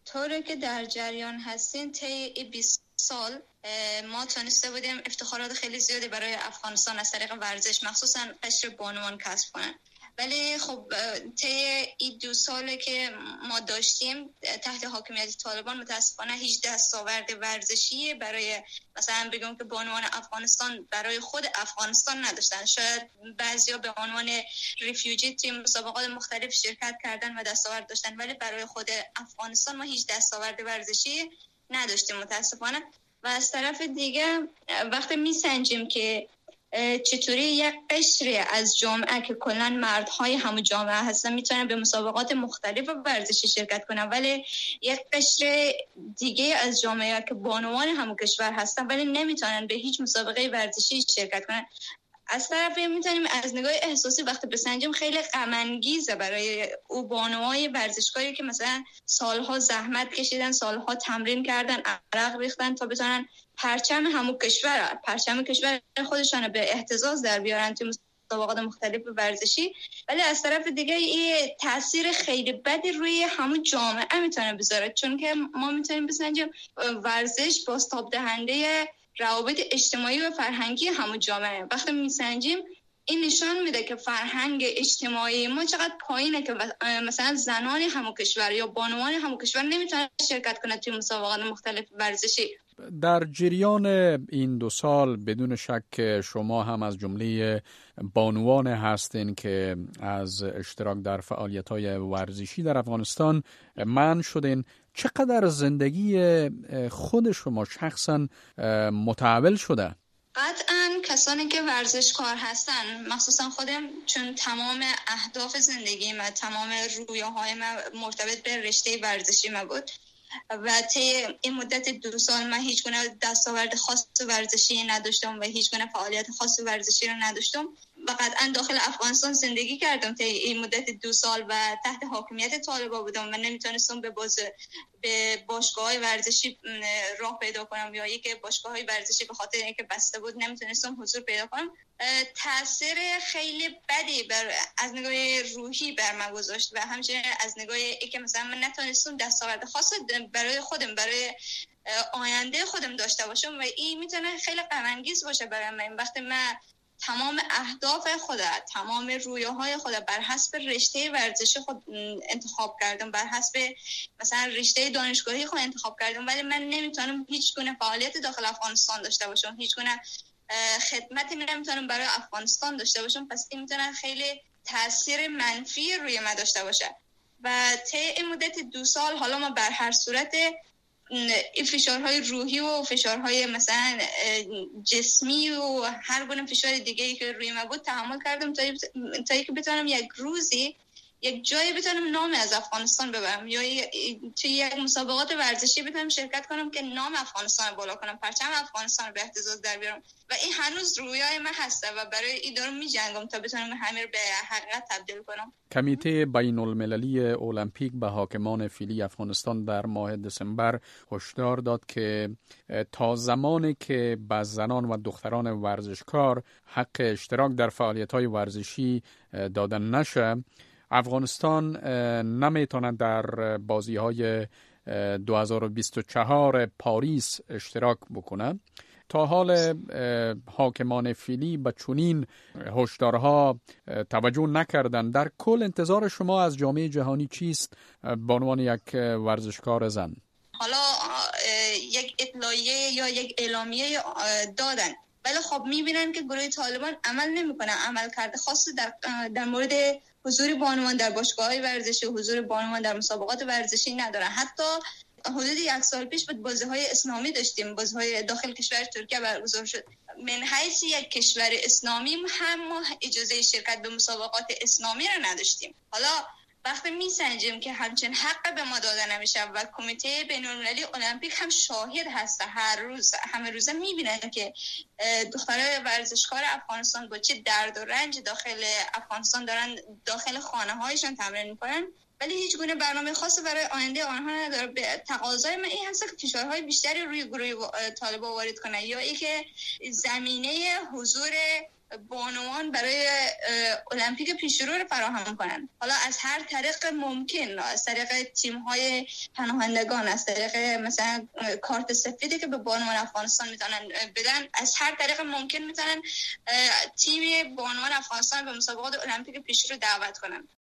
طوری که در جریان هستین طی 20 سال ما تونسته بودیم افتخارات خیلی زیادی برای افغانستان از طریق ورزش مخصوصا قشر بانوان کسب کنن. ولی خب طی این 2 ساله که ما داشتیم تحت حاکمیت طالبان متاسفانه هیچ دستاورد ورزشی برای مثلا بگم که بانوان افغانستان برای خود افغانستان نداشتن. شاید بعضیا به عنوان ریفیوجی توی مسابقات مختلف شرکت کردن و دستاورد داشتن، ولی برای خود افغانستان ما هیچ دستاورد ورزشی نداشتیم متاسفانه. و از طرف دیگه وقتی میسنجیم که چطوری یک قشری از جامعه که کلا مردهای همون جامعه هستن میتونن به مسابقات مختلف ورزشی شرکت کنن، ولی یک قشر دیگه از جامعه که بانوان همون کشور هستن ولی نمیتونن به هیچ مسابقه ورزشی شرکت کنن. از طرفی میتونیم از نگاه احساسی وقتی بسنجیم خیلی غم انگیزه برای او بانوهای ورزشکاری که مثلا سالها زحمت کشیدن، سالها تمرین کردن، عرق ریختن تا بتونن پرچم کشور خودشان به اهتزاز در بیارن توی مسابقات مختلف ورزشی. ولی از طرف دیگه این تاثیر خیلی بدی روی همون جامعه میتونه بذاره، چون که ما میتونیم بسنجیم ورزش بازتاب دهنده روابط اجتماعی و فرهنگی همون جامعه. وقتی میسنجیم این نشان میده که فرهنگ اجتماعی ما چقدر پایینه که مثلا زنان همون کشور یا بانوان همون کشور نمیتونن شرکت کنن توی مسابقات مختلف ورزشی. در جریان این 2 سال بدون شک شما هم از جمله بانوان هستین که از اشتراک در فعالیت‌های ورزشی در افغانستان منع شدین. چقدر زندگی خود شما شخصا متحول شده؟ قطعاً کسانی که ورزشکار هستن، مخصوصا خودم، چون تمام اهداف زندگی من، تمام رویاهای من مرتبط به رشته ورزشی من بود و طی این مدت 2 سال من هیچ گونه دستاورد خاص ورزشی نداشتم و هیچ گونه فعالیت خاص ورزشی رو نداشتم و قطعا داخل افغانستان زندگی کردم طی این مدت 2 سال و تحت حاکمیت طالبان بودم و نمیتونستم به باشگاه‌های ورزشی راه پیدا کنم یا یک باشگاه‌های ورزشی به خاطر اینکه بسته بود نمیتونستم حضور پیدا کنم. تاثیر خیلی بدی از نگاه روحی بر من گذاشت و همچنین از نگاه اینکه مثلا من نتونستم دستاورد خاص برای خودم، برای آینده خودم داشته باشم و این میتونه خیلی غم انگیز باشه برای من. وقتی من تمام اهداف خود، تمام رویاهای خود بر حسب رشته ورزشی خود انتخاب کردم، بر حسب مثلا رشته دانشگاهی خود انتخاب کردم، ولی من نمیتونم هیچ گونه فعالیت داخل افغانستان داشته باشم، هیچ گونه خدمتی نمیتونم برای افغانستان داشته باشم. پس این میتونه خیلی تاثیر منفی روی من داشته باشه و طی این مدت 2 سال حالا ما بر هر صورت این فشارهای روحی و فشارهای مثلا جسمی و هر گونه فشار دیگه‌ای که روی من بود تحمل کردم تا اینکه بتونم یک روزی یک جایی بتونم نام از افغانستان ببرم یا توی یک مسابقات ورزشی بتونم شرکت کنم که نام افغانستان بالا کنم، پرچم افغانستان به اهتزاز در بیارم و این هنوز رویای من هسته و برای این دارم می‌جنگم تا بتونم همه رو به حقیقت تبدیل کنم. کمیته بین المللی المپیک به حاکمان فعلی افغانستان در ماه دسامبر هشدار داد که تا زمانی که به زنان و دختران ورزشکار حق اشتراک در فعالیت‌های ورزشی داده نشه، افغانستان نمیتواند در بازی‌های 2024 پاریس اشتراک بکنه. تا حال حاکمان فعلی به چنین هشدارها توجه نکردند. در کل انتظار شما از جامعه جهانی چیست به عنوان یک ورزشکار زن؟ حالا یک اطلاعیه یا یک اعلامیه دادن، ولی خب میبینن که گروه طالبان عمل نمیکنه، عمل کرده خاصی در مورد حضور بانوان در باشگاه‌های ورزشی، حضور بانوان در مسابقات ورزشی ندارن. حتی حدود 1 سال پیش بود بازی‌های اسلامی داشتیم، بازی‌های داخل کشور ترکیه برگزار شد. من حیث یک کشور اسلامی هم ما اجازه شرکت به مسابقات اسلامی را نداشتیم. حالا وقتی میسنجیم که همچنین حق به ما داده نمیشه و کمیته بین‌المللی المپیک هم شاهد هست، هر روز همه روزه میبینن که دخترای ورزشکار افغانستان با چه درد و رنج داخل افغانستان دارن داخل خانه‌هایشون تمرین میکنن، ولی هیچ گونه برنامه خاصی برای آینده آنها نداره. به تقاضای من این هست که فشارهای بیشتری روی گروه طالبان وارد کنه یا اینکه زمینه حضور بانوان برای المپیک پیشرو رو فراهم کنن. حالا از هر طریق ممکن، از طریق تیم‌های پناهندگان، از طریق مثلا کارت سفیدی که به بانوان افغانستان میتونن بدن، از هر طریق ممکن میتونن تیم بانوان افغانستان به مسابقات المپیک پیشرو دعوت کنن.